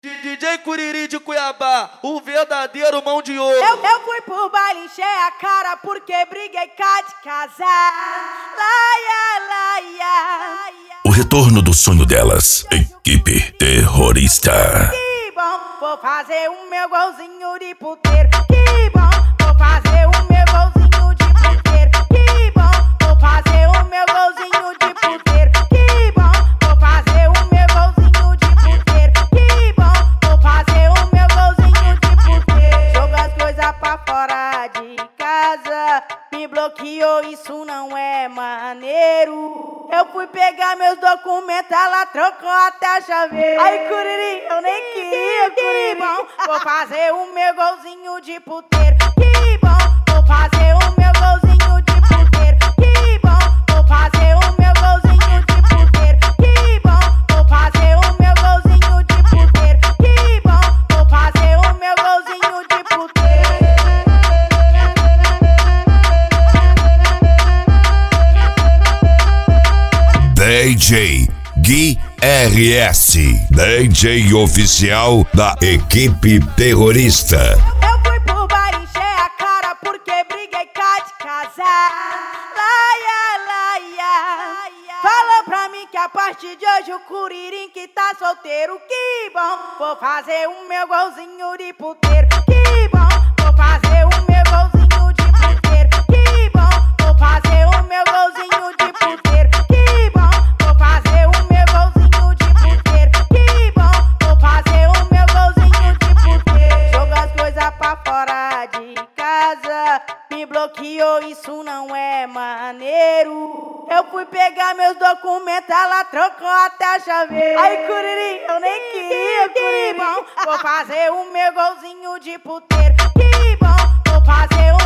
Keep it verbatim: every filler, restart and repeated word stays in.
D J Curiri de Cuiabá, o verdadeiro mão de ouro. Eu, eu fui pro baile, encher a cara porque briguei cá de casar. Laia, laia. O retorno do sonho delas, equipe terrorista. Que bom, vou fazer o meu golzinho de puteiro. Que bom, vou fazer o meu golzinho de puteiro. Que bom, vou fazer o meu golzinho de puteiro. Que bom, vou fazer o meu golzinho de puteiro. Que bom, vou fazer o meu golzinho de puteiro. Jogo as coisas pra fora de casa, me bloqueou, isso não é maneiro. Eu fui pegar meus documentos, ela trocou até a chaveira. Ai, Curiri, eu nem queria, que bom, vou fazer o meu golzinho de puteiro. Que bom, vou fazer o meu golzinho de puteiro. Que bom, vou fazer o meu golzinho de puteiro. Que bom, vou fazer o meu golzinho de puteiro. Que bom, vou fazer o meu golzinho de puteiro. D J Gui R S, D J oficial da equipe terrorista. Eu fui pro bar encher a cara porque briguei cá de casar. Laia, laia. Falou pra mim que a partir de hoje o Curirim que tá solteiro. Que bom, vou fazer o meu golzinho de puteiro. Que bom, vou fazer o meu golzinho de puteiro. Que bom, vou fazer o meu golzinho de puteiro. Que bom, vou fazer o meu golzinho de puteiro. Que bom, vou fazer o meu golzinho de puteiro. Jogo as coisas pra fora de casa, me bloqueou, isso não é maneiro. Eu fui pegar meus documentos, ela trocou até a chaveira. Ai, Curiri, eu nem queria, que bom, vou fazer o meu golzinho de puteiro. Que bom, vou fazer o